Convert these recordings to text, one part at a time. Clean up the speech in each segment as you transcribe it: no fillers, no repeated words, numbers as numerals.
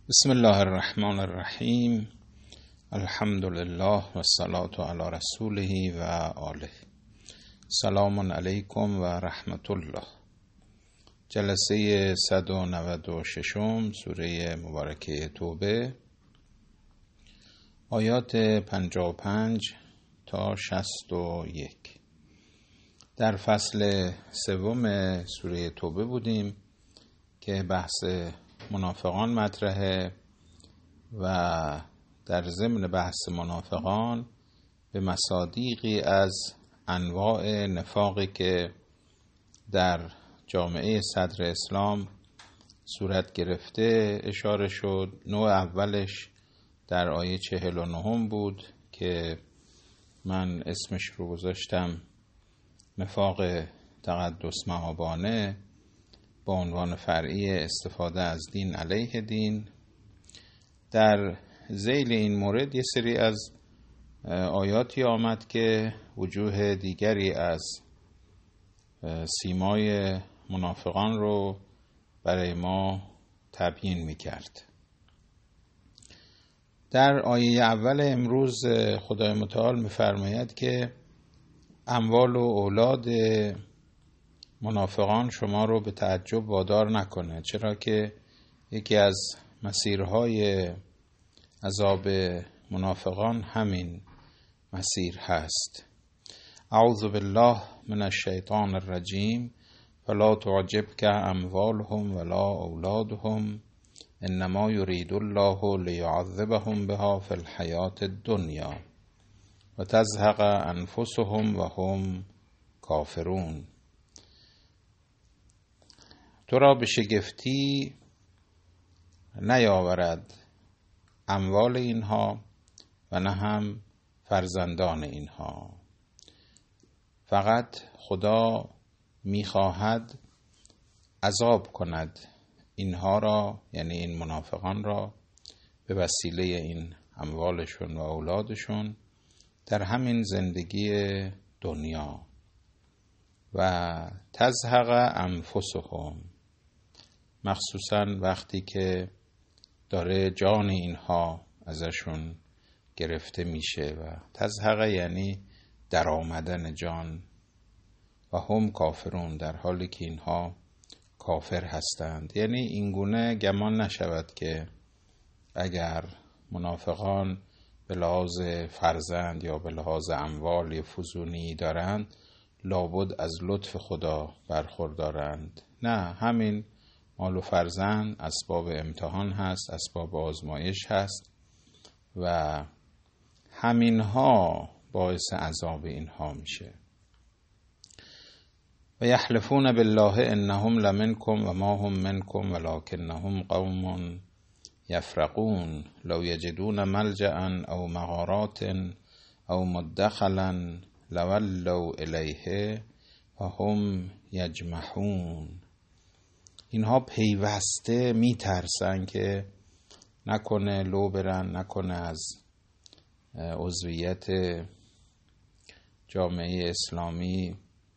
بسم الله الرحمن الرحیم. الحمد لله و الصلاة علی رسوله و آله. سلام علیکم و رحمت الله. جلسه 196 سوره مبارکه توبه، آیات 55 تا 61. در فصل سوم سوره توبه بودیم که بحث منافقان مطرحه و در ضمن بحث منافقان به مصادیقی از انواع نفاقی که در جامعه صدر اسلام صورت گرفته اشاره شد. نوع اولش در آیه 49 بود که من اسمش رو گذاشتم نفاق تقدس مآبانه، با عنوان فرعی استفاده از دین علیه دین. در ذیل این مورد یه سری از آیاتی آمد که وجوه دیگری از سیمای منافقان رو برای ما تبیین می‌کرد. در آیه اول امروز خدای متعال می‌فرماید که اموال و اولاد منافقان شما رو به تعجب وادار نکنه، چرا که یکی از مسیرهای عذاب منافقان همین مسیر هست. اعوذ بالله من الشیطان الرجیم. فلا تعجبک اموالهم ولا اولادهم انما یرید الله لیعذبهم بها فی الحیاة الدنیا و تزهق انفسهم و هم کافرون. تو را به شگفتی نیاورد اموال اینها و نه هم فرزندان اینها، فقط خدا میخواهد عذاب کند اینها را، یعنی این منافقان را، به وسیله این اموالشون و اولادشون در همین زندگی دنیا. و تزهق انفسهم، مخصوصا وقتی که داره جان اینها ازشون گرفته میشه. و تزهق یعنی در آمدن جان. و هم کافرون، در حالی که اینها کافر هستند. یعنی اینگونه گمان نشود که اگر منافقان به لحاظ فرزند یا به لحاظ اموال یا فزونی دارند لابد از لطف خدا برخوردارند. نه، همین مال و فرزند اسباب امتحان هست، اسباب آزمایش هست و همینها باعث عذاب اینها میشه. و یحلفون بالله انهم لمنکم و ما هم منکم ولکنهم قوم یفرقون لو یجدون ملجأ او مغارات او مدخلا لولوا الیه و هم یجمحون. اینها پیوسته میترسن که نکنه لو برن، نکنه از عضویت جامعه اسلامی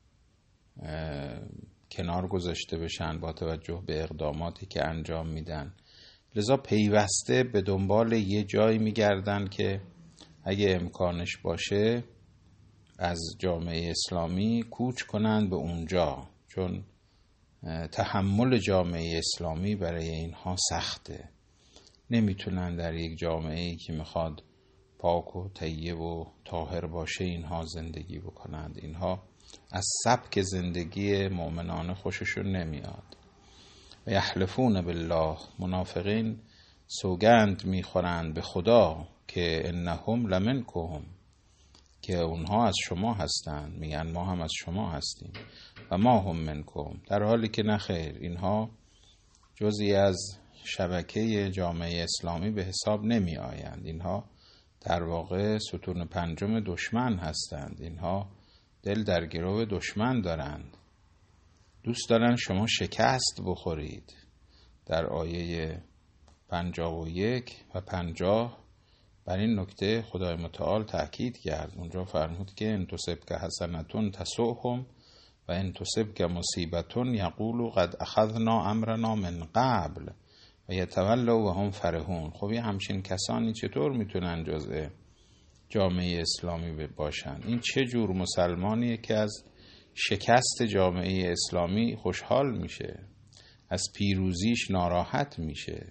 کنار گذاشته بشن با توجه به اقداماتی که انجام میدن. لذا پیوسته به دنبال یه جایی میگردن که اگه امکانش باشه از جامعه اسلامی کوچ کنند به اونجا، چون تحمل جامعه اسلامی برای اینها سخته. نمیتونن در یک جامعه‌ای که میخواد پاک و طیب و طاهر باشه اینها زندگی بکنند. اینها از سبک زندگی مؤمنانه خوششون نمیاد. و یحلفون بالله، منافقین سوگند میخورند به خدا که انهم لمنکم، که اونها از شما هستند. میگن ما هم از شما هستیم. و ما هم منکم، در حالی که نخیر، اینها جزئی از شبکه جامعه اسلامی به حساب نمی آیند. اینها در واقع ستون پنجم دشمن هستند. اینها دل در گرو دشمن دارند، دوست دارن شما شکست بخورید. در آیه 51 و 50 بر این نکته خدای متعال تأکید کرد. اونجا فرمود که ان تصبک حسنة تسؤهم و ان تصبک مصیبة یقولوا قد اخذنا امرنا من قبل و یتولوا و هم فرحون. خب یه همچین کسانی چطور میتونن جزء جامعه اسلامی باشن؟ این چه جور مسلمانیه که از شکست جامعه اسلامی خوشحال میشه، از پیروزیش ناراحت میشه؟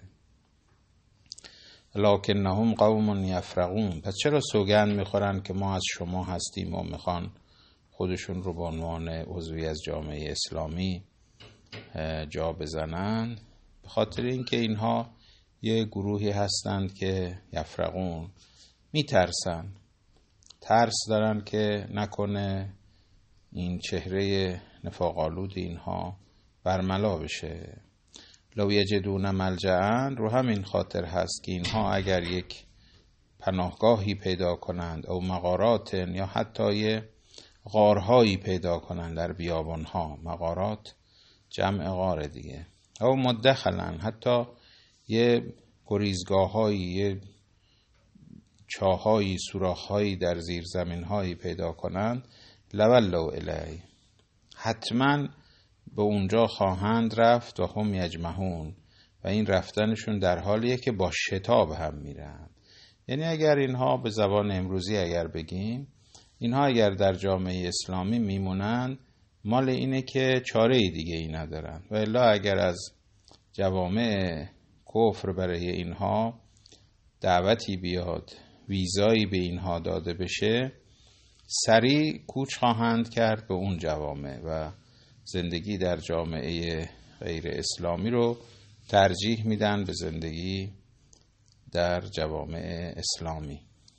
لکنهم قوم یفرقون. پس چرا سوگند میخورن که ما از شما هستیم و میخوان خودشون رو به عنوان عضوی از جامعه اسلامی جا بزنن؟ به خاطر اینکه اینها یه گروهی هستند که یفرقون، میترسن، ترس دارن که نکنه این چهره نفاق‌آلود اینها برملا بشه. لو یجدون ملجأ، رو همین خاطر هست که اینها اگر یک پناهگاهی پیدا کنند او مغارات، یا حتی یه غارهایی پیدا کنند در بیابانها، مغارات جمع غار دیگه، او مدخلن، حتی یه گریزگاه‌هایی، یه چاهایی، سوراخ‌هایی در زیر زمین‌هایی پیدا کنند، لولوا الی، حتما به اونجا خواهند رفت و هم یجمحون، و این رفتنشون در حالیه که با شتاب هم میرن. یعنی اگر اینها به زبان امروزی اگر بگیم، اینها اگر در جامعه اسلامی میمونن، مال اینه که چاره دیگه ای ندارن، و الا اگر از جوامع کفر برای اینها دعوتی بیاد، ویزایی به اینها داده بشه، سریع کوچ خواهند کرد به اون جوامع و زندگی در جامعه غیر اسلامی رو ترجیح میدن به زندگی در جوامع اسلامی.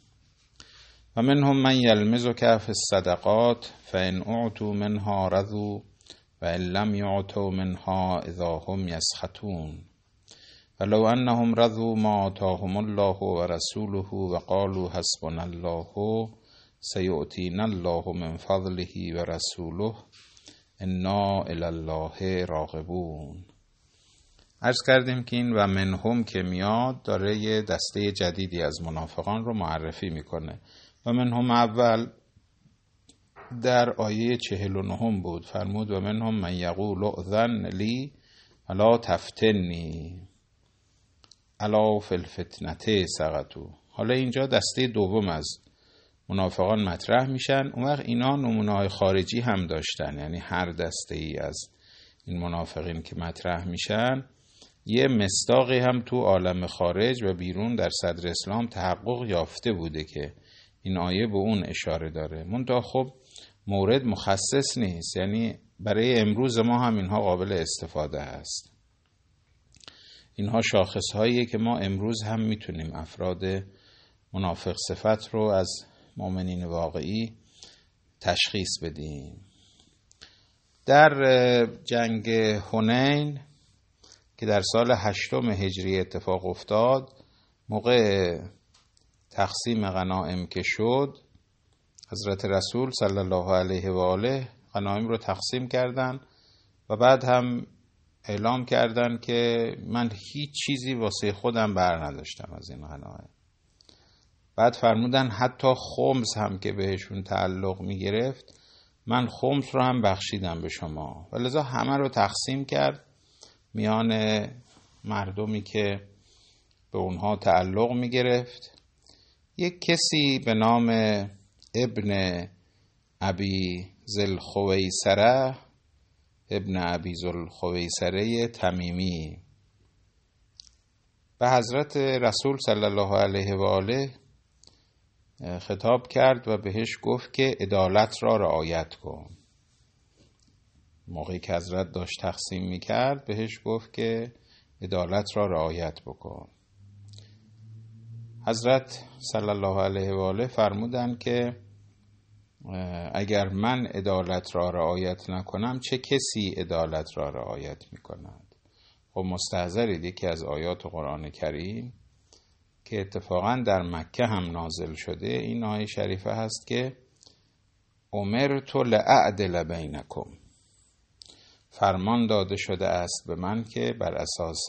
و منهم من یلمزک فی الصدقات فان اعطوا منها رضوا و ان لم یعطوا منها اذا هم یسخطون ولو انهم رضوا ما آتاهم الله و رسوله و قالوا حسبنا الله سیؤتینا الله من فضله و رسوله انا الی الله راغبون. عرض کردیم که این و منهم که میاد داره یه دسته جدیدی از منافقان رو معرفی میکنه. و منهم اول در آیه 49 بود، فرمود و منهم من یقول اذن لی ولا تفتنی الا فی الفتنه سقطوا. حالا اینجا دسته دوم از منافقان مطرح میشن. اون وقت اینا نمونه‌های خارجی هم داشتن، یعنی هر دسته ای از این منافقین که مطرح میشن یه مصداقی هم تو عالم خارج و بیرون در صدر اسلام تحقق یافته بوده که این آیه به اون اشاره داره. منتها خب مورد مخصص نیست، یعنی برای امروز ما هم اینها قابل استفاده است. اینها شاخص هاییه که ما امروز هم میتونیم افراد منافق صفت رو از مؤمنین واقعی تشخیص بدیم. در جنگ حنین که در سال 8 هجری اتفاق افتاد، موقع تقسیم غنایم که شد، حضرت رسول صلی الله علیه و آله غنایم رو تقسیم کردن و بعد هم اعلام کردن که من هیچ چیزی واسه خودم بر نداشتم از این غنایم. بعد فرمودن حتی خمس هم که بهشون تعلق می گرفت، من خمس رو هم بخشیدم به شما. و لذا همه رو تقسیم کرد میان مردمی که به اونها تعلق می گرفت. یک کسی به نام ابن ابی ذوالخویصره، ابن ابی ذوالخویصره تمیمی، به حضرت رسول صلی الله علیه و آله خطاب کرد و بهش گفت که عدالت را رعایت کن. موقعی که حضرت داشت تقسیم میکرد بهش گفت که عدالت را رعایت بکن. حضرت صلی الله علیه و آله فرمودن که اگر من عدالت را رعایت نکنم چه کسی عدالت را رعایت میکند؟ خب مستحضرید یکی از آیات قرآن کریم که اتفاقا در مکه هم نازل شده این آیه شریفه هست که امرت لأعدل بینکم، فرمان داده شده است به من که بر اساس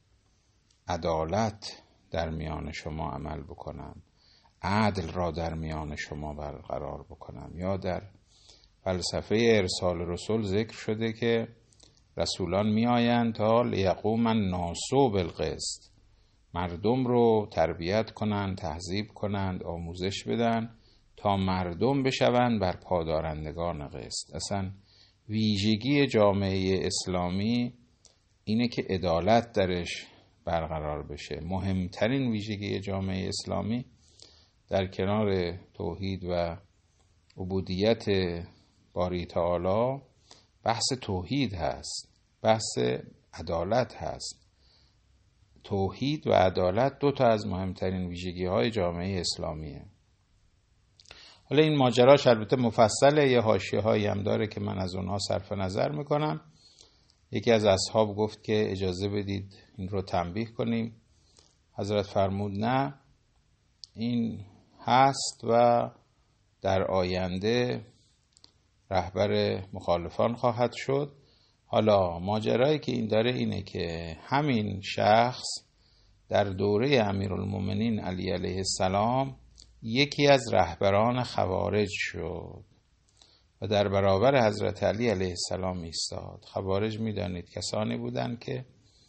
عدالت در میان شما عمل بکنم، عدل را در میان شما برقرار بکنم. یا در فلسفه ارسال رسول ذکر شده که رسولان می آیند تا لیقوم الناس بالقسط، مردم رو تربیت کنند، تهذیب کنند، آموزش بدن تا مردم بشوند بر پادارندگان قسط. اصلا ویژگی جامعه اسلامی اینه که عدالت درش برقرار بشه. مهمترین ویژگی جامعه اسلامی در کنار توحید و عبودیت باری تعالی بحث توحید هست، بحث عدالت هست. توحید و عدالت دو تا از مهمترین ویژگی های جامعه اسلامیه. حالا این ماجراش البته مفصله، یه حاشیه هایی هم داره که من از اونها صرف نظر میکنم. یکی از اصحاب گفت که اجازه بدید این رو تنبیه کنیم. حضرت فرمود نه، این هست و در آینده رهبر مخالفان خواهد شد. حالا ماجرایی که این داره اینه که همین شخص در دوره امیرالمومنین علی علیه السلام یکی از رهبران خوارج شد و در برابر حضرت علی علیه السلام ایستاد. خوارج میدانید کسانی بودند که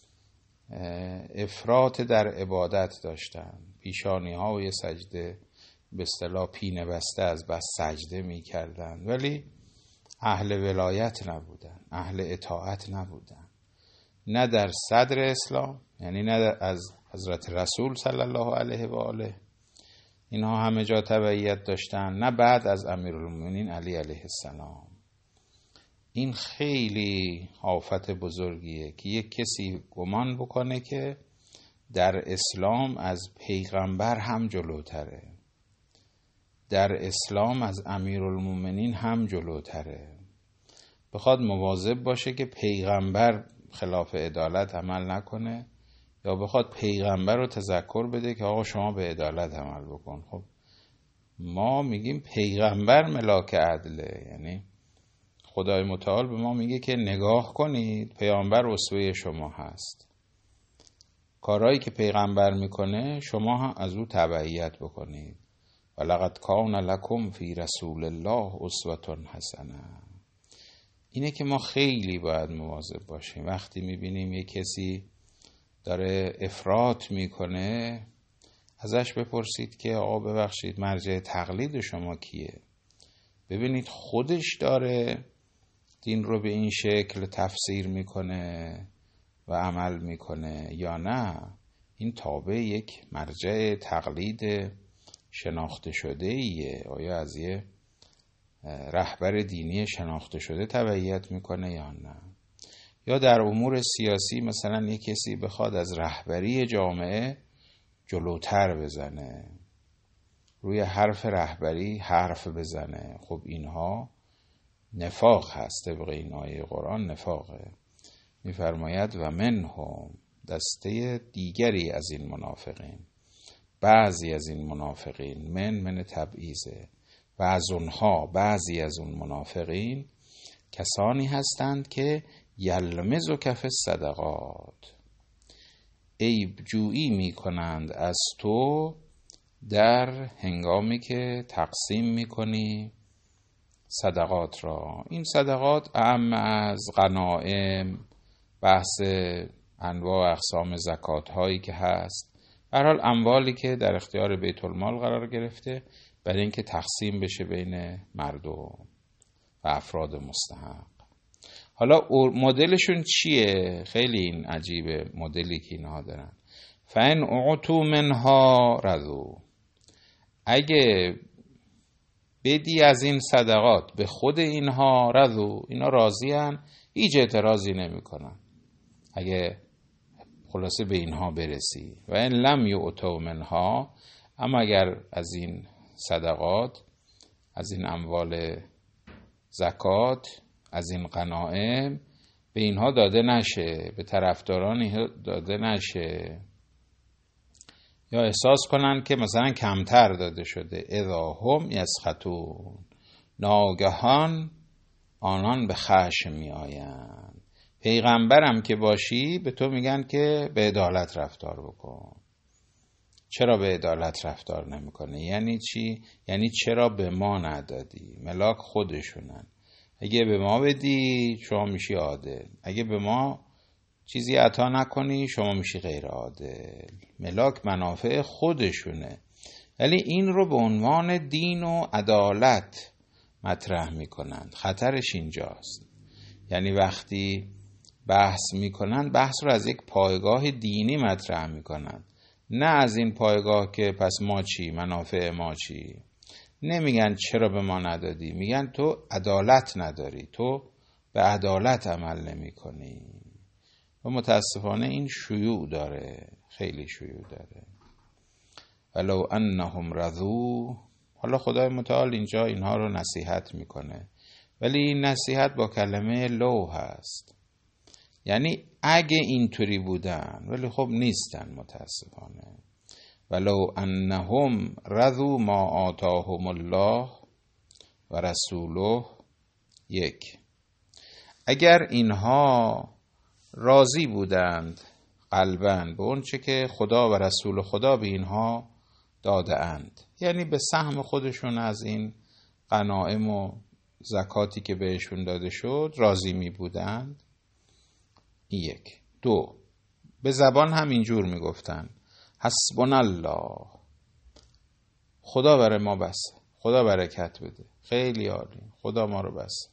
افراط در عبادت داشتند، پیشانی های سجده به اصطلاح پینه بسته از بس سجده می کردند، ولی اهل ولایت نبودن، اهل اطاعت نبودن، نه در صدر اسلام، یعنی نه از حضرت رسول صلی الله علیه و آله اینها همه جا تبعیت داشتن، نه بعد از امیرالمومنین علی علیه السلام. این خیلی آفت بزرگیه که یک کسی گمان بکنه که در اسلام از پیغمبر هم جلوتره، در اسلام از امیرالمومنین هم جلوتره، بخواد مواظب باشه که پیغمبر خلاف عدالت عمل نکنه یا بخواد پیغمبر رو تذکر بده که آقا شما به عدالت عمل بکن. خب ما میگیم پیغمبر ملاک عدله، یعنی خدای متعال به ما میگه که نگاه کنید پیغمبر اسوه شما هست، کارهایی که پیغمبر میکنه شما هم از او تبعیت بکنید. ولقد کان لکم فی رسول الله اسوة حسنه. اینه که ما خیلی باید مواظب باشیم. وقتی میبینیم یک کسی داره افراط میکنه ازش بپرسید که آقا ببخشید مرجع تقلید شما کیه؟ ببینید خودش داره دین رو به این شکل تفسیر میکنه و عمل میکنه یا نه این تابع یک مرجع تقلید شناخته شده ایه؟ آیا از یه رهبر دینی شناخته شده تبعیت میکنه یا نه؟ یا در امور سیاسی مثلا یک کسی بخواد از رهبری جامعه جلوتر بزنه، روی حرف رهبری حرف بزنه، خب اینها نفاق هست. طبق این آیه قرآن نفاقه. میفرماید و منهم، دسته دیگری از این منافقین، بعضی از این منافقین، من تبعیضه، و از اونها بعضی از اون منافقین کسانی هستند که یلمزو کف صدقات، عیب جویی می کنند از تو در هنگامی که تقسیم می کنی صدقات را. این صدقات اعم از غنائم، بحث انواع اقسام زکات هایی که هست، به هر حال اموالی که در اختیار بیت المال قرار گرفته برای اینکه تقسیم بشه بین مردم و افراد مستحق. حالا مدلشون چیه؟ خیلی این عجیبه مدلی که اینها دارن. فَإِنْ أُعْطُوا مِنْهَا رَضُوا، اگه بدی از این صدقات به خود اینها رضو، اینا راضی‌ان، هیچ اعتراضی نمی‌کنن اگه خلاصه به اینها برسی. و ان لم یؤتوا منها، اما اگر از این صدقات، از این اموال زکات، از این غنائم به اینها داده نشه، به طرفداران داده نشه، یا احساس کنن که مثلا کمتر داده شده، اذا هم یسخطون، ناگهان آنان به خشم می آیند. پیغمبرم که باشی به تو میگن که به عدالت رفتار بکن. چرا به عدالت رفتار نمیکنه؟ یعنی چی؟ یعنی چرا به ما ندادی؟ ملاک خودشونن. اگه به ما بدی شما میشی عادل، اگه به ما چیزی عطا نکنی شما میشی غیر عادل. ملاک منافع خودشونه، ولی این رو به عنوان دین و عدالت مطرح میکنند. خطرش اینجاست. یعنی وقتی بحث میکنند بحث رو از یک پایگاه دینی مطرح میکنند، نه از این پایگاه که پس ما چی، منافع ما چی. نمیگن چرا به ما ندادی، میگن تو عدالت نداری، تو به عدالت عمل نمی کنی. و متاسفانه این شیوع داره، خیلی شیوع داره. ولو انهم رضوا، حالا خدای متعال اینجا اینها رو نصیحت میکنه، ولی این نصیحت با کلمه لو هست. یعنی اگه اینطوری بودن، ولی خب نیستن متاسفانه. ولو انهم رضوا ما آتاهم الله و رسوله. یک، اگر اینها راضی بودند قلباً به اون چه که خدا و رسول خدا به اینها داده اند، یعنی به سهم خودشون از این غنایم و زکاتی که بهشون داده شد راضی می بودند. یک. دو، به زبان هم اینجور می گفتن حسبنا الله، خدا برای ما بسه، خدا برکت بده، خیلی عالی، خدا ما رو بسه.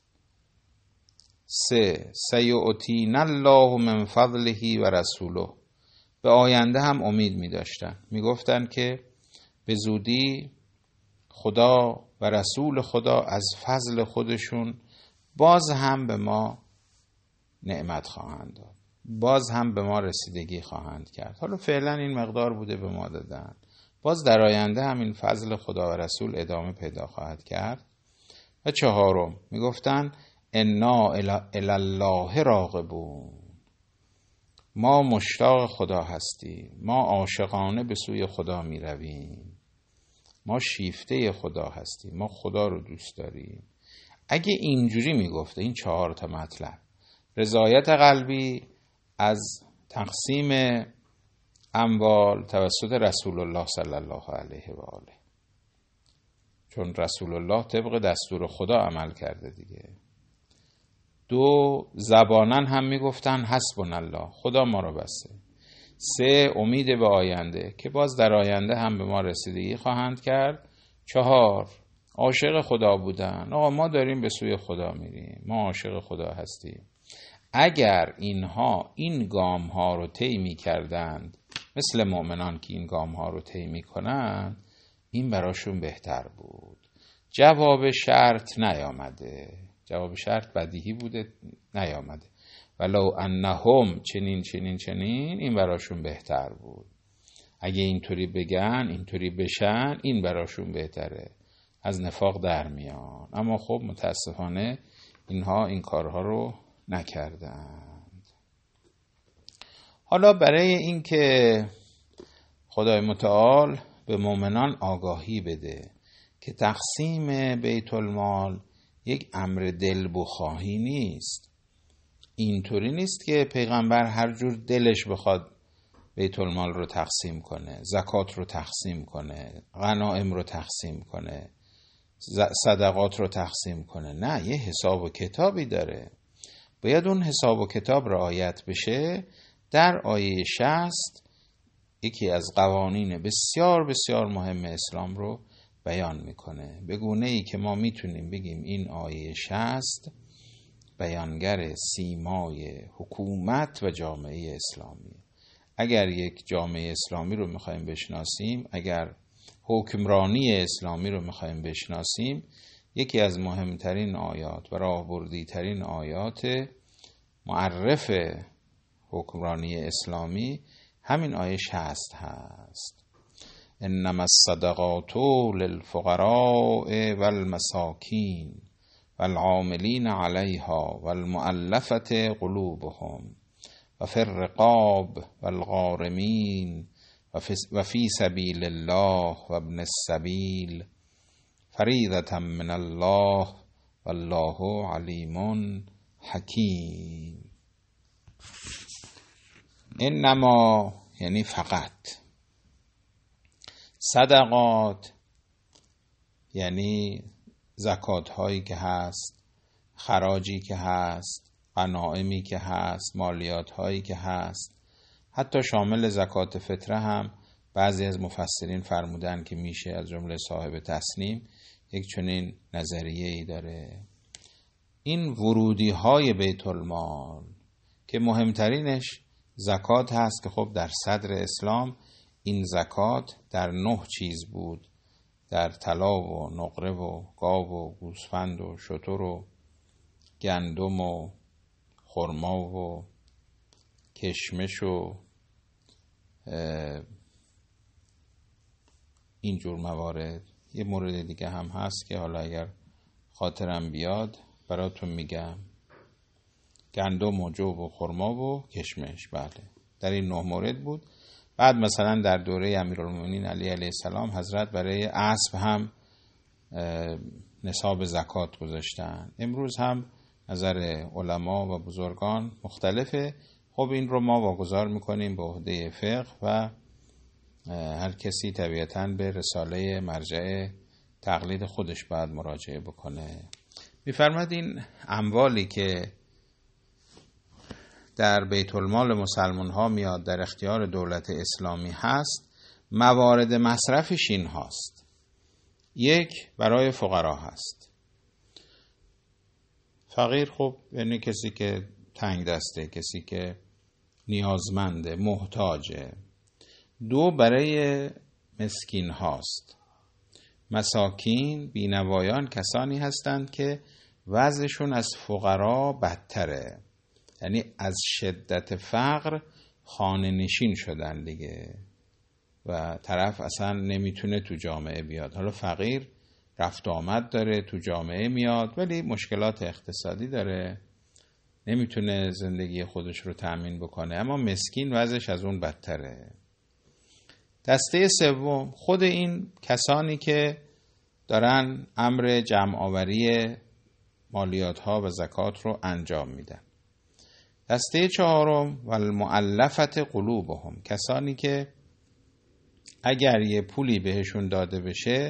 سه، سیؤتینا الله من فضله و رسوله، به آینده هم امید می داشتن، می گفتن که به زودی خدا و رسول خدا از فضل خودشون باز هم به ما نعمت خواهند داد، باز هم به ما رسیدگی خواهند کرد. حالا فعلا این مقدار بوده به ما دادن، باز در آینده هم این فضل خدا و رسول ادامه پیدا خواهد کرد. و چهارم می گفتن انا الی الله راغبون، ما مشتاق خدا هستیم، ما عاشقانه به سوی خدا می رویم، ما شیفته خدا هستیم، ما خدا رو دوست داریم. اگه اینجوری می گفته این 4 تا مطلب، رضایت قلبی از تقسیم اموال توسط رسول الله صلی الله علیه و آله، چون رسول الله طبق دستور خدا عمل کرده دیگه. دو، زبانن هم میگفتن حسبنا الله، خدا ما رو بسه. سه، امید به آینده که باز در آینده هم به ما رسیدگی خواهند کرد. 4، عاشق خدا بودن، آقا ما داریم به سوی خدا میریم، ما عاشق خدا هستیم. اگر اینها این گام ها رو طی می‌کردند مثل مؤمنان که این گام ها رو طی می‌کنند، این براشون بهتر بود. جواب شرط نیامده، جواب شرط بدیهی بوده نیامده. ولو انهم چنین چنین چنین، این براشون بهتر بود. اگه اینطوری بگن، اینطوری بشن، این براشون بهتره، از نفاق در میان. اما خب متاسفانه اینها این کارها رو نکردند. حالا برای اینکه خدای متعال به مؤمنان آگاهی بده که تقسیم بیت المال یک امر دلبخواهی نیست، اینطوری نیست که پیغمبر هر جور دلش بخواد بیت المال رو تقسیم کنه، زکات رو تقسیم کنه، غنایم رو تقسیم کنه، صدقات رو تقسیم کنه. نه، یه حساب و کتابی داره، باید اون حساب و کتاب رعایت بشه. در آیه 60 یکی از قوانین بسیار بسیار مهم اسلام رو بیان میکنه، به گونه‌ای که ما میتونیم بگیم این آیه 60 بیانگر سیمای حکومت و جامعه اسلامی. اگر یک جامعه اسلامی رو میخوایم بشناسیم، اگر حکمرانی اسلامی رو میخوایم بشناسیم، یکی از مهمترین آیات و راهبردی ترین آیات معرف حکمرانی اسلامی همین آیه 60 هست. انما الصدقات للفقراء والمساکین والعاملین علیها والمؤلفة قلوبهم وفي الرقاب والغارمین وفي سبیل الله وابن السبیل فریضة من الله والله علیم حکیم. انما یعنی فقط، صدقات یعنی زکات هایی که هست خراجی که هست، غنائمی که هست، مالیات هایی که هست، حتی شامل زکات فطره هم بعضی از مفسرین فرمودن که میشه، از جمله صاحب تسنیم یک چنین نظریه‌ای داره. این ورودی های بیت المال که مهمترینش زکات هست که خب در صدر اسلام این زکات در 9 چیز بود، در طلا و نقره و گاو و گوسفند و شتر و گندم و خرما و کشمش و اینجور موارد. یه مورد دیگه هم هست که حالا اگر خاطرم بیاد براتون میگم. گندم و جو و خرما و کشمش، بله در این 9 مورد بود. بعد مثلا در دوره امیرالمومنین علی علیه السلام حضرت برای اسب هم نصاب زکات گذاشتن. امروز هم نظر علما و بزرگان مختلفه. خب این رو ما واگذار میکنیم به عهده فقه و هر کسی طبیعتاً به رساله مرجع تقلید خودش باید مراجعه بکنه. میفرماد این اموالی که در بیت المال مسلمان ها میاد در اختیار دولت اسلامی هست، موارد مصرفش این هاست. 1 برای فقرا هست. فقیر خب یعنی کسی که تنگ دسته، کسی که نیازمنده، محتاجه. 2 برای مسکین هاست. مساکین، بینوایان کسانی هستند که وضعشون از فقرا بدتره، یعنی از شدت فقر خانه نشین شدن دیگه و طرف اصلا نمیتونه تو جامعه بیاد. حالا فقیر رفت آمد داره، تو جامعه میاد ولی مشکلات اقتصادی داره، نمیتونه زندگی خودش رو تأمین بکنه. اما مسکین وضعش از اون بدتره. دسته 3 خود این کسانی که دارن امر جمع آوری مالیات ها و زکات رو انجام میدن. دسته 4 و المؤلفت قلوبهم، کسانی که اگر یه پولی بهشون داده بشه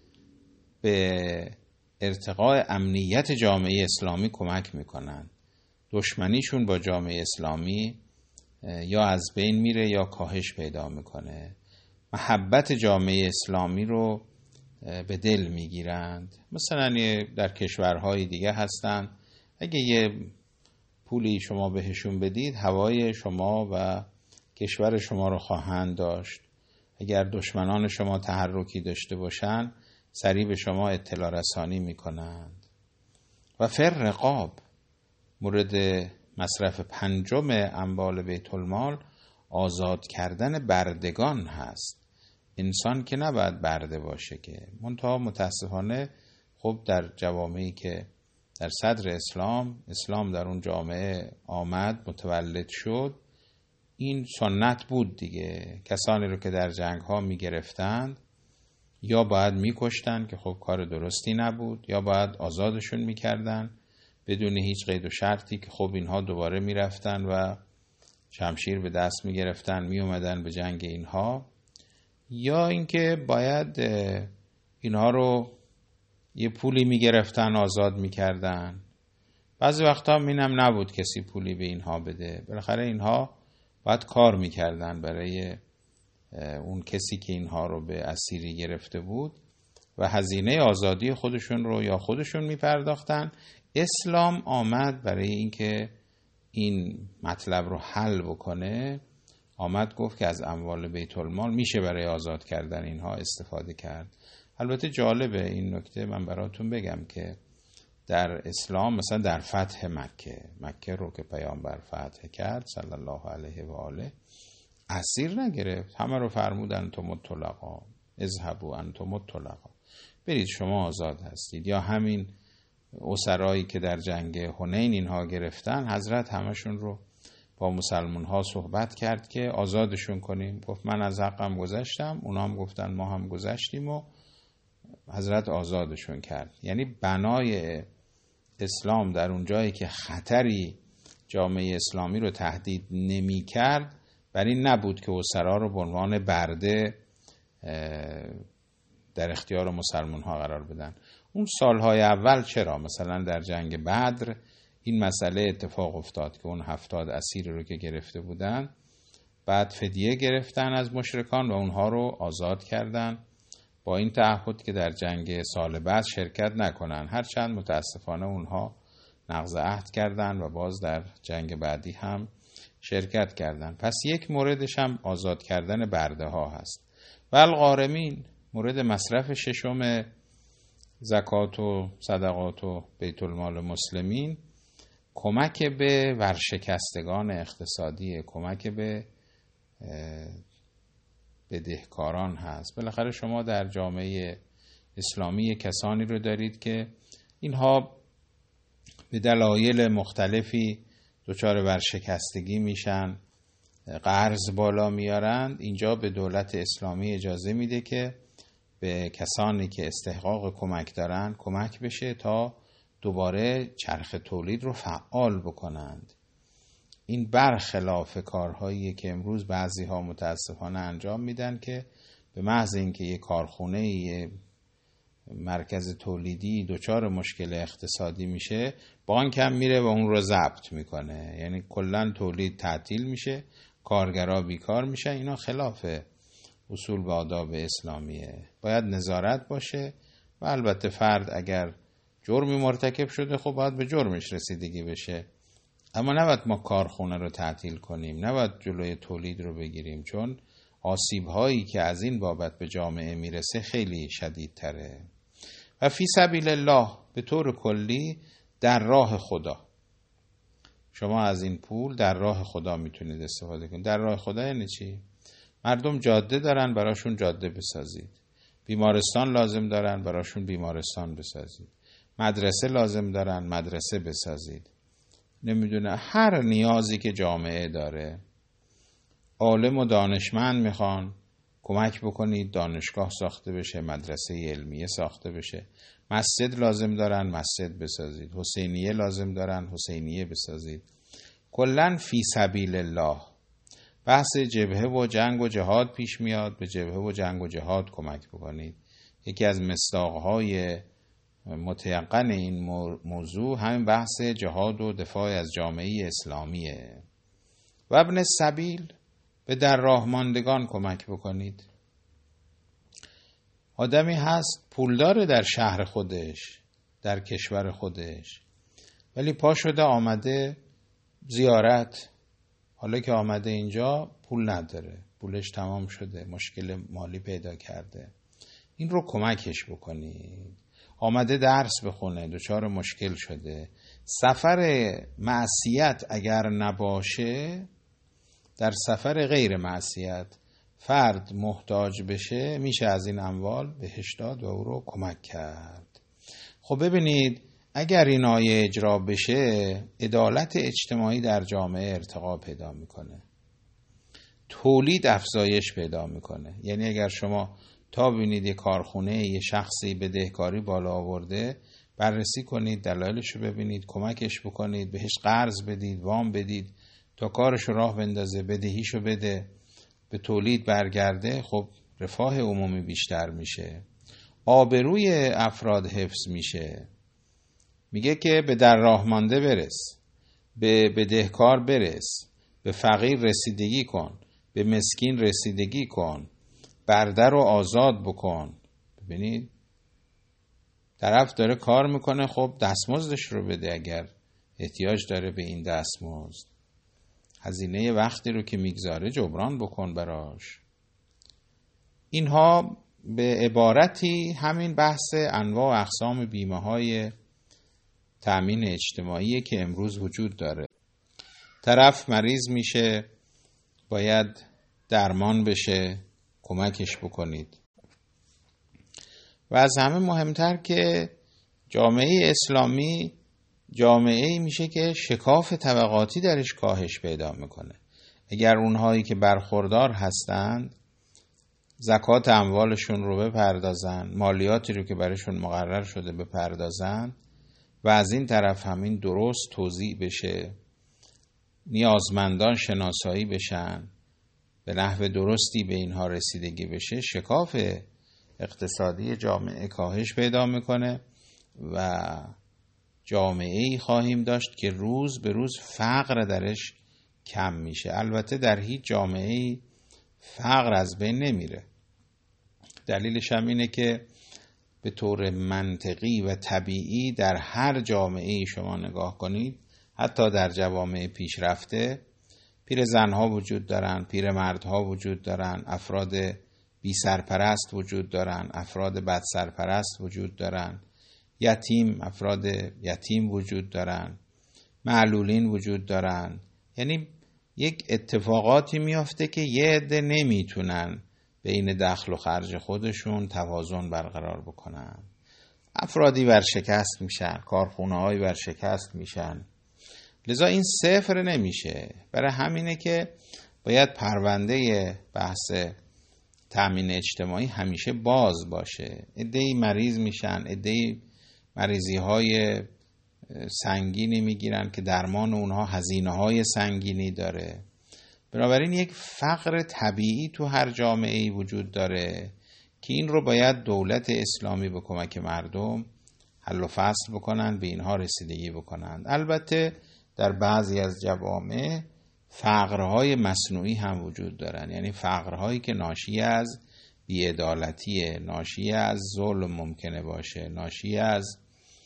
به ارتقاء امنیت جامعه اسلامی کمک میکنن، دشمنیشون با جامعه اسلامی یا از بین میره یا کاهش پیدا میکنه، محبت جامعه اسلامی رو به دل میگیرند. مثلا در کشورهای دیگه هستن، اگه یه پولی شما بهشون بدید هوای شما و کشور شما رو خواهند داشت. اگر دشمنان شما تحرکی داشته باشن سریع به شما اطلاع رسانی میکنند. و فر رقاب، مورد مصرف 5 اموال بیت المال آزاد کردن بردگان هست. انسان که نباید برده باشه که، منتها متاسفانه خب در جوامعی که در صدر اسلام در اون جامعه آمد، متولد شد، این سنت بود دیگه. کسانی رو که در جنگ ها می گرفتند یا باید می کشتن که خب کار درستی نبود، یا باید آزادشون می کردن بدون هیچ قید و شرطی که خب اینها دوباره می رفتن و شمشیر به دست می گرفتن می اومدن به جنگ اینها، یا اینکه باید اینها رو یه پولی می گرفتن آزاد می کردن. بعضی وقتا اینم نبود کسی پولی به اینها بده، بالاخره اینها باید کار می کردن برای اون کسی که اینها رو به اسیری گرفته بود و هزینه آزادی خودشون رو یا خودشون می پرداختن. اسلام آمد برای اینکه این مطلب رو حل بکنه، آمد گفت که از اموال بیت المال میشه برای آزاد کردن اینها استفاده کرد. البته جالبه این نکته من براتون بگم که در اسلام مثلا در فتح مکه رو که پیامبر فتح کرد صلی الله علیه و آله، اسیر نگرفت، همه رو فرمود انتم الطلقا اذهبوا انتم الطلقا، برید شما آزاد هستید. یا همین اسرایی که در جنگ حنین اینها گرفتن، حضرت همشون رو با مسلمان ها صحبت کرد که آزادشون کنیم. گفت من از حقم گذشتم، اونا هم گفتن ما هم گذشتیم و حضرت آزادشون کرد. یعنی بنای اسلام در اون جایی که خطری جامعه اسلامی رو تهدید نمی کرد، برای این نبود که اسرا رو به عنوان برده در اختیار مسلمان ها قرار بدن. اون سالهای اول چرا؟ مثلا در جنگ بدر این مسئله اتفاق افتاد که اون 70 اسیر رو که گرفته بودن بعد فدیه گرفتن از مشرکان و اونها رو آزاد کردن با این تعهد که در جنگ سال بعد شرکت نکنن، هرچند متاسفانه اونها نقض عهد کردن و باز در جنگ بعدی هم شرکت کردن. پس یک موردش هم آزاد کردن برده ها هست. و الغارمین، مورد مصرف ششم زکات و صدقات و بیت المال مسلمین، کمک به ورشکستگان اقتصادی، کمک به بدهکاران هست. بالاخره شما در جامعه اسلامی کسانی رو دارید که اینها به دلایل مختلفی دچار ورشکستگی میشن، قرض بالا میارند. اینجا به دولت اسلامی اجازه میده که به کسانی که استحقاق کمک دارن کمک بشه تا دوباره چرخ تولید رو فعال بکنند. این برخلاف کارهایی که امروز بعضی ها متاسفانه انجام میدن که به محض اینکه یک کارخونه، یک مرکز تولیدی دچار مشکل اقتصادی میشه، بانک هم میره و اون رو ضبط میکنه، یعنی کلا تولید تعطیل میشه، کارگرها بیکار میشن. اینا خلاف اصول و آداب اسلامیه. باید نظارت باشه و البته فرد اگر جرمی مرتکب شده خب باید به جرمش رسیدگی بشه، اما نباید ما کارخونه رو تعطیل کنیم، نباید جلوی تولید رو بگیریم، چون آسیب هایی که از این بابت به جامعه میرسه خیلی شدیدتره. و فی سبیل الله به طور کلی در راه خدا، شما از این پول در راه خدا میتونید استفاده کنید. در راه خدا یعنی چی؟ مردم جاده دارن، براشون جاده بسازید. بیمارستان لازم دارن، براشون بیمارستان بسازید. مدرسه لازم دارن، مدرسه بسازید. نمیدونه هر نیازی که جامعه داره، عالم و دانشمند میخوان کمک بکنید دانشگاه ساخته بشه، مدرسه علمیه ساخته بشه. مسجد لازم دارن، مسجد بسازید. حسینیه لازم دارن، حسینیه بسازید. کلن فی سبیل الله. بحث جبهه و جنگ و جهاد پیش میاد، به جبهه و جنگ و جهاد کمک بکنید. یکی از مصداقهای متیقن این موضوع همین بحث جهاد و دفاع از جامعه اسلامیه. و ابن السبیل، به در راه ماندگان کمک بکنید. آدمی هست پولداره در شهر خودش، در کشور خودش، ولی پا شده آمده زیارت، حالا که آمده اینجا پول نداره، پولش تمام شده، مشکل مالی پیدا کرده. این رو کمکش بکنید. آمده درس بخونه، دچار مشکل شده. سفر معصیت اگر نباشه، در سفر غیر معصیت فرد محتاج بشه، میشه از این اموال بهش داد و او رو کمک کرد. خب ببینید اگر این آیه اجرا بشه، عدالت اجتماعی در جامعه ارتقا پیدا میکنه، تولید افزایش پیدا میکنه. یعنی اگر شما تا ببینید یه کارخونه، یه شخصی بدهکاری بالا آورده، بررسی کنید، دلایلش رو ببینید، کمکش بکنید، بهش قرض بدید، وام بدید تا کارش رو راه بندازه، بدهیشو بده، به تولید برگرده. خب رفاه عمومی بیشتر میشه، آبروی افراد حفظ میشه. میگه که به در راه مانده برس، به بدهکار برس، به فقیر رسیدگی کن، به مسکین رسیدگی کن، برده رو آزاد بکن. ببینید طرف داره کار میکنه، خب دستمزدش رو بده اگر احتیاج داره به این دستمزد. هزینه وقتی رو که میگذاره جبران بکن براش. اینها به عبارتی همین بحث انواع و اقسام بیمه های تأمین اجتماعی که امروز وجود داره. طرف مریض میشه، باید درمان بشه، کمکش بکنید. و از همه مهمتر که جامعه اسلامی جامعه‌ای میشه که شکاف طبقاتی درش کاهش پیدا میکنه. اگر اونهایی که برخوردار هستند زکات اموالشون رو بپردازن، مالیاتی رو که برشون مقرر شده بپردازن و از این طرف همین درست توزیع بشه، نیازمندان شناسایی بشن، به نحو درستی به اینها رسیدگی بشه، شکاف اقتصادی جامعه کاهش پیدا میکنه و جامعه‌ای خواهیم داشت که روز به روز فقر درش کم میشه. البته در هیچ جامعه‌ای فقر از بین نمیره. دلیلش هم اینه که به طور منطقی و طبیعی در هر جامعه‌ای شما نگاه کنید، حتی در جوامع پیشرفته، پیر زنها وجود دارن، پیر مردها وجود دارن، افراد بی سرپرست وجود دارن، افراد بد سرپرست وجود دارن، افراد یتیم وجود دارن، معلولین وجود دارن. یعنی یک اتفاقاتی میافته که یه عده نمیتونن بین دخل و خرج خودشون توازن برقرار بکنن. افرادی ورشکست میشن، کارخونه‌هایی ورشکست میشن. لذا این صفر نمیشه. برای همینه که باید پرونده بحث تأمین اجتماعی همیشه باز باشه. عده‌ای مریض میشن، عده‌ای مریضی‌های سنگینی میگیرن که درمان اونها هزینه‌های سنگینی داره. بنابراین یک فقر طبیعی تو هر جامعه‌ای وجود داره که این رو باید دولت اسلامی به کمک مردم حل و فصل بکنن، به اینها رسیدگی بکنن. البته در بعضی از جوامع فقرهای مصنوعی هم وجود دارن، یعنی فقرهایی که ناشی از بی‌عدالتیه، ناشی از ظلم ممکنه باشه، ناشی از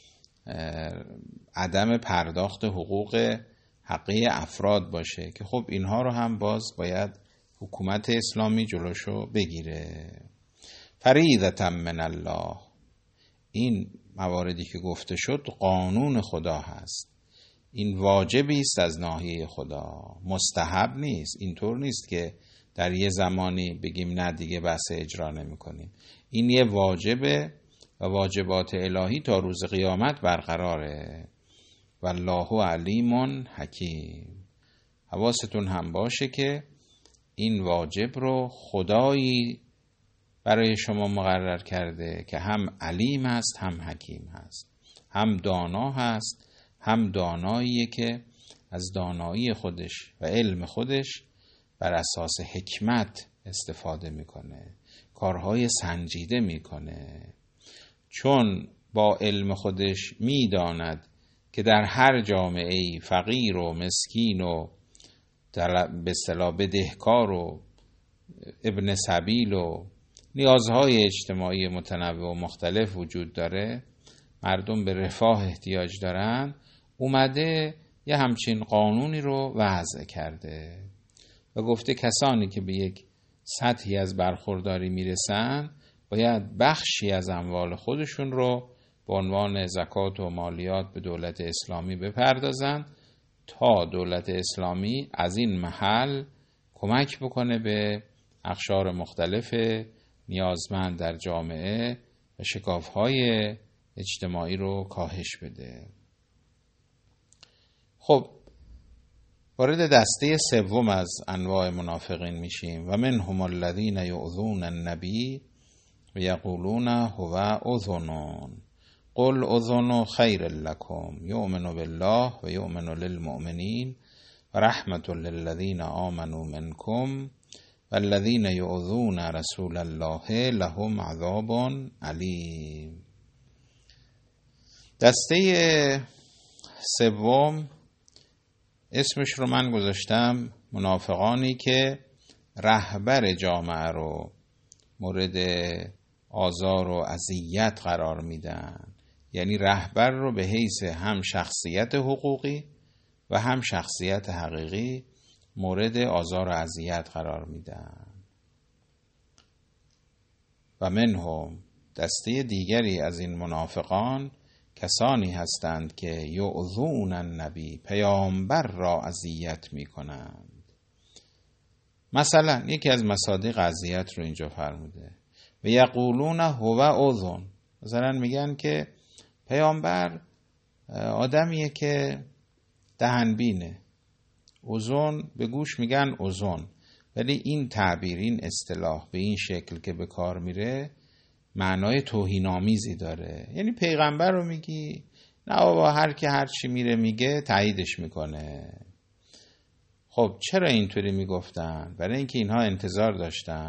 عدم پرداخت حقوق حقیقی افراد باشه که خب اینها رو هم باز باید حکومت اسلامی جلوشو بگیره. فریضة من الله، این مواردی که گفته شد قانون خدا هست، این واجبی است از ناحیه خدا، مستحب نیست. اینطور نیست که در یه زمانی بگیم نه دیگه بس اجرا نمی کنیم. این یه واجبه و واجبات الهی تا روز قیامت برقراره. والله علیم حکیم. حواستون هم باشه که این واجب رو خدایی برای شما مقرر کرده که هم علیم است هم حکیم هست، هم دانا هست، هم داناییه که از دانایی خودش و علم خودش بر اساس حکمت استفاده میکنه، کارهای سنجیده میکنه. چون با علم خودش میداند که در هر جامعه‌ای فقیر و مسکین و به اصطلاح بدهکار و ابن سبیل و نیازهای اجتماعی متنوع و مختلف وجود داره، مردم به رفاه احتیاج دارن، اومده یه همچین قانونی رو وضع کرده و گفته کسانی که به یک سطحی از برخورداری میرسن باید بخشی از اموال خودشون رو به عنوان زکات و مالیات به دولت اسلامی بپردازن تا دولت اسلامی از این محل کمک بکنه به اقشار مختلف نیازمند در جامعه و شکاف‌های اجتماعی رو کاهش بده. خب وارد دسته سوم از انواع منافقین میشیم. و منهم الذین یؤذون النبی و یقولون هو اذن قل اذن خیر لکم یؤمن بالله و یؤمن للمؤمنین و رحمت للذین آمنوا منکم والذین یؤذون رسول الله لهم عذاب علیم. دسته سوم اسمش رو من گذاشتم منافقانی که رهبر جامعه رو مورد آزار و اذیت قرار میدن، یعنی رهبر رو به حیث هم شخصیت حقوقی و هم شخصیت حقیقی مورد آزار و اذیت قرار میدن. و منهم دسته دیگری از این منافقان کسانی هستند که یؤذون النبی پیامبر را اذیت میکنند. مثلا یکی از مصادیق اذیت رو اینجا فرموده و یقولون هو اذن، مثلا میگن که پیامبر آدمیه که دهنبینه، اذن به گوش میگن اذن، ولی این تعبیر، این اصطلاح به این شکل که به کار میره معنای توهین‌آمیزی داره. یعنی پیغمبر رو میگی؟ نه بابا، هر کی هر چی میره میگه تاییدش میکنه. خب چرا اینطوری میگفتن؟ برای اینکه اینها انتظار داشتن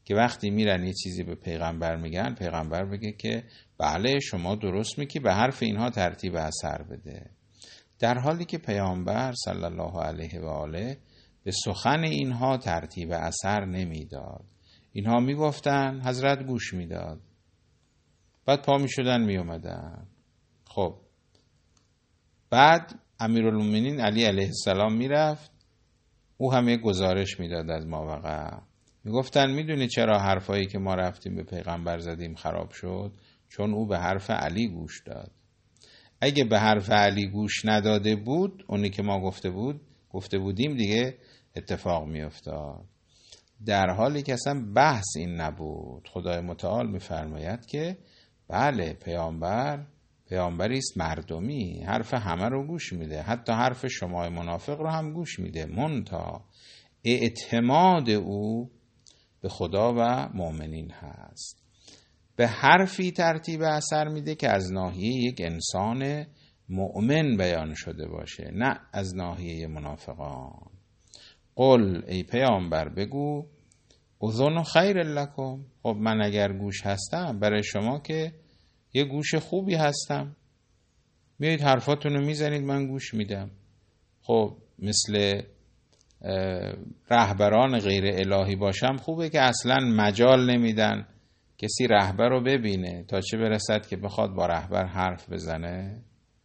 که وقتی میرن یه چیزی به پیغمبر میگن، پیغمبر بگه که بله شما درست میگی، به حرف اینها ترتیب اثر بده. در حالی که پیامبر صلی الله علیه و آله به سخن اینها ترتیب اثر نمیداد. اینها میگفتن، حضرت گوش میداد، بعد پا میشدن میومدن. خب بعد امیرالمومنین علی علیه السلام میرفت، او هم یک گزارش میداد از ماوقع. میگفتن میدونی چرا حرفایی که ما رفتیم به پیغمبر زدیم خراب شد؟ چون او به حرف علی گوش داد. اگه به حرف علی گوش نداده بود، اونی که ما گفته بودیم دیگه اتفاق میافتاد. در حالی که اصلا بحث این نبود. خدای متعال میفرماید که بله پیامبری است مردمی، حرف همه رو گوش میده، حتی حرف شما منافق رو هم گوش میده، منتها اعتماد او به خدا و مؤمنین هست. به حرفی ترتیب اثر میده که از ناحیه یک انسان مؤمن بیان شده باشه، نه از ناحیه منافقان. قل ای پیامبر بگو اذن خیر لکم، خب من اگر گوش هستم برای شما که یه گوش خوبی هستم، میایید حرفاتون رو میزنید من گوش میدم. خب مثل رهبران غیر الهی باشم خوبه که اصلا مجال نمیدن کسی رهبر رو ببینه تا چه برسد که بخواد با رهبر حرف بزنه.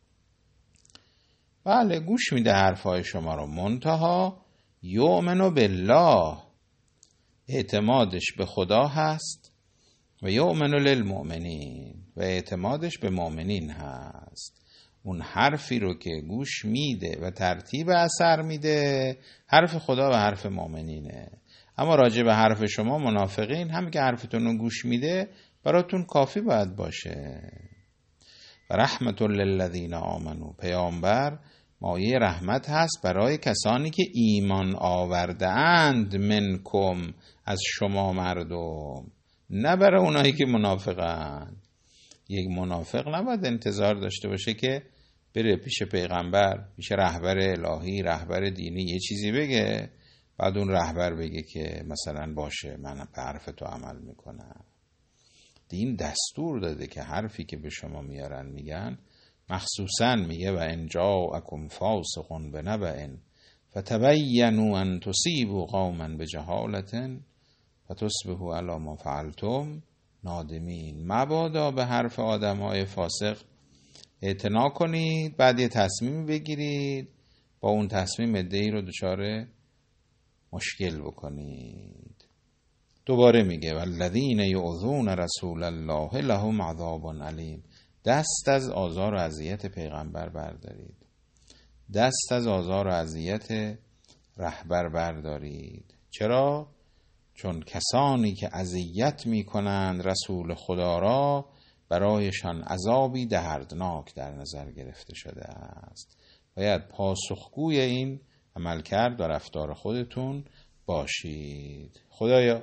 بله گوش میده حرفای شما رو، منتها یؤمن بالله، اعتمادش به خدا هست، و یؤمن للمؤمنین، و اعتمادش به مؤمنین هست. اون حرفی رو که گوش میده و ترتیب اثر میده حرف خدا و حرف مؤمنینه. اما راجع به حرف شما منافقین، همین که حرفتون رو گوش میده براتون کافی باید باشه. و رحمت للذین آمنو، پیامبر مایه رحمت هست برای کسانی که ایمان آورده اند، منکم، از شما مردم، نه برای اونایی که منافقن. یک منافق نباید انتظار داشته باشه که بره پیش پیغمبر، پیش رهبر الهی، رهبر دینی، یه چیزی بگه بعد اون رهبر بگه که مثلا باشه من به حرف تو عمل میکنم. دین دستور داده که حرفی که به شما میارن میگن، مخصوصا میگه و ان جاءکم فاسق بنبأ فتبینوا ان تصیبوا قوما بجهالة فتصبحوا علی ما فعلتم نادمین. مبادا به حرف آدمای فاسق اعتنا کنید، بعد یه تصمیم بگیرید، با اون تصمیم عده‌ای رو دچار مشکل بکنید. دوباره میگه والذین یؤذون رسول الله لهم عذاب علیم. دست از آزار و اذیت پیغمبر بردارید، دست از آزار و اذیت رهبر بردارید. چرا؟ چون کسانی که اذیت میکنند رسول خدا را برایشان عذابی دردناک در نظر گرفته شده است. باید پاسخگوی این عملکرد و رفتار خودتون باشید. خدایا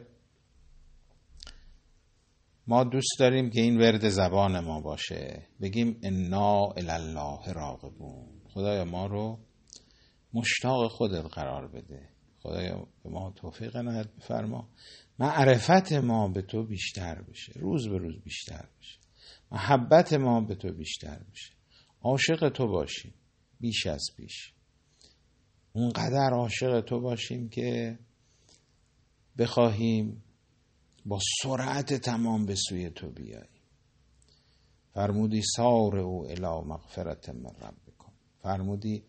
ما دوست داریم که این ورد زبان ما باشه، بگیم انا الی الله راغبون. خدایا ما رو مشتاق خودت قرار بده. خدایا به ما توفیق عنایت بفرما، معرفت ما به تو بیشتر بشه، روز به روز بیشتر بشه، محبت ما به تو بیشتر بشه، عاشق تو باشیم بیش از پیش، اونقدر عاشق تو باشیم که بخواهیم با سرعت تمام به سوی تو بیاییم. فرمودی سارعوا الی مغفرة من ربکم، فرمودی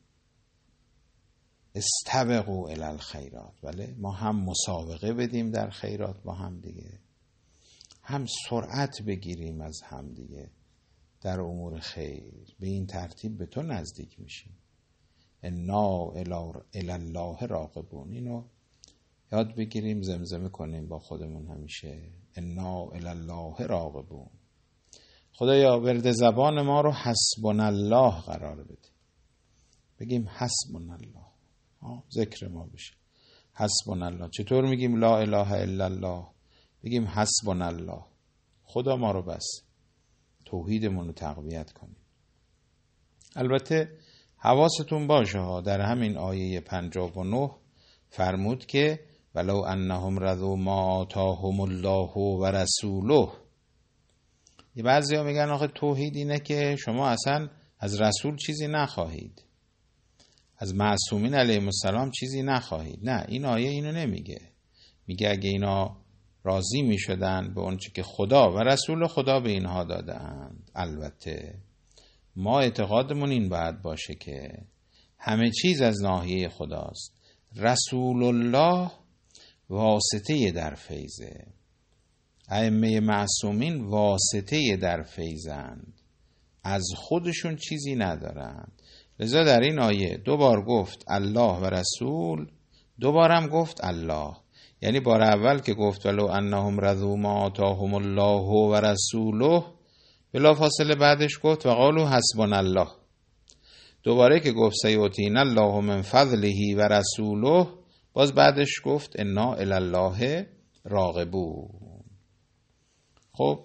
استبقوا الی الخیرات. بله ما هم مسابقه بدیم در خیرات با هم دیگه، هم سرعت بگیریم از هم دیگه در امور خیر. به این ترتیب به تو نزدیک میشیم. انا الی الله راغبون. اینو یاد بگیریم، زمزمه کنیم با خودمون همیشه، انا الی الله راغبون. خدایا ورد زبان ما رو حسبنا الله قرار بده، بگیم حسبنا الله، ذکر ما بشه حسبنا الله. چطور میگیم لا اله الا الله؟ بگیم حسبنا الله، خدا ما رو بس، توحیدمون رو تقویت کنیم. البته حواستون باشه ها، در همین آیه 59 فرمود که ولو انهم رضوا ما آتاهم الله و رسوله. یه بعضی ها میگن آخه توحید اینه که شما اصلا از رسول چیزی نخواهید، از معصومین علیهم السلام چیزی نخواهید. نه، این آیه اینو نمیگه. میگه اگه اینا راضی میشدن به اون چی که خدا و رسول خدا به اینها دادند. البته ما اعتقادمون این باید باشه که همه چیز از ناحیه خداست. رسول الله واسطه در فیضه، ائمه معصومین واسطه در فیضند، از خودشون چیزی ندارند. لذا در این آیه دوبار گفت الله و رسول، دوبارم گفت الله. یعنی بار اول که گفت ولو انهم رضوا ما آتاهم الله و رسوله، بلافاصله بعدش گفت و قالوا حسبنا الله. دوباره که گفت سیؤتینا الله من فضله و رسوله، باز بعدش گفت انا الی الله راغبون. خب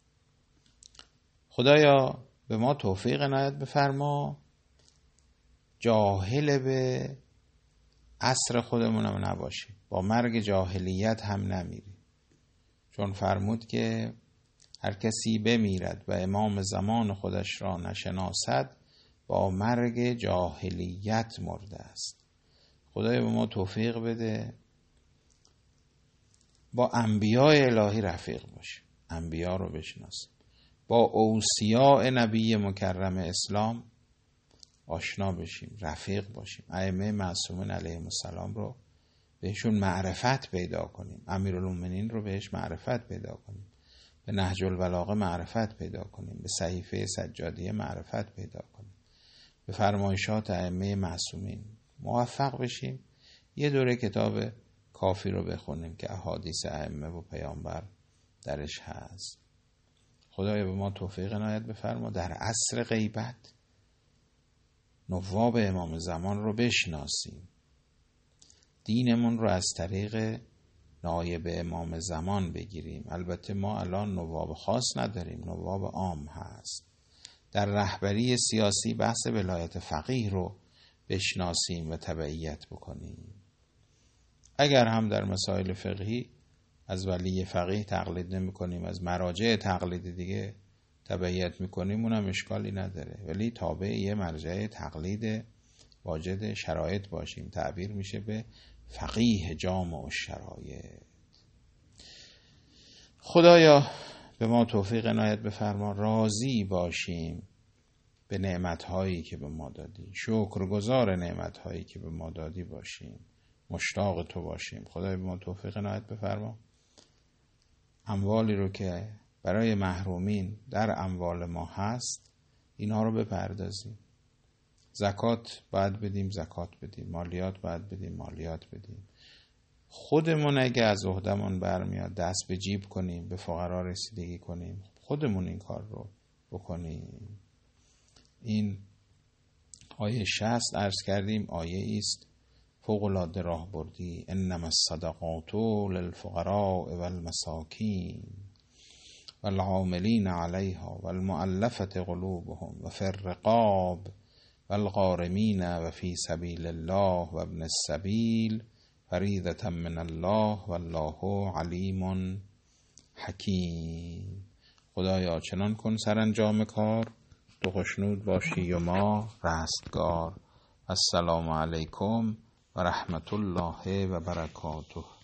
خدایا به ما توفیق عنایت بفرما، جاهل به عصر خودمونم نباشیم، با مرگ جاهلیت هم نمیریم، چون فرمود که هر کسی بمیرد و امام زمان خودش را نشناسد با مرگ جاهلیت مرده است. خدای به ما توفیق بده با انبیاء الهی رفیق باشیم، انبیاء رو بشناسیم، با اوصیاء نبی مکرم اسلام آشنا بشیم، رفیق باشیم، ائمه معصومین علیهم السلام رو بهشون معرفت پیدا کنیم، امیرالمومنین رو بهش معرفت پیدا کنیم، به نهج البلاغه معرفت پیدا کنیم، به صحیفه سجادیه معرفت پیدا کنیم، به فرمایشات ائمه معصومین موفق بشیم. یه دوره کتاب کافی رو بخونیم که احادیث ائمه و پیامبر درش هست. خدایا به ما توفیق عنایت بفرما در عصر غیبت نواب امام زمان رو بشناسیم، دینمون رو از طریق نایب امام زمان بگیریم. البته ما الان نواب خاص نداریم، نواب عام هست. در رهبری سیاسی بحث ولایت فقیه رو بشناسیم و تبعیت بکنیم. اگر هم در مسائل فقهی از ولی فقیه تقلید نمی کنیم، از مراجع تقلید دیگه تبعیت میکنیم، اونم اشکالی نداره، ولی تابع یه مرجع تقلید واجد شرایط باشیم. تعبیر میشه به فقیه جامع الشرایط. خدایا به ما توفیق عنایت بفرما، راضی باشیم به نعمتهایی که به ما دادی، شکرگزار نعمتهایی که به ما دادی باشیم، مشتاق تو باشیم. خدای به ما توفیق عنایت بفرما اموالی رو که برای محرومین در اموال ما هست اینها رو بپردازیم. زکات باید بدیم، زکات بدیم. مالیات باید بدیم، مالیات بدیم. خودمون اگه از عهدمون برمیاد دست به جیب کنیم، به فقرا رسیدگی کنیم، خودمون این کار رو بکنیم. این آیه 60 عرض کردیم آیه است فوق‌العاده راهبردی. انما الصدقات للفقراء والمساکین والعاملین علیها والمؤلفة قلوبهم وفی الرقاب والغارمین وفی سبیل الله وابن السبیل فریضة من الله والله علیم حکیم. خدایا چنان کن سرانجام کار تو خوشنود باشی و ما رستگار. السلام علیکم و رحمت الله و برکاته.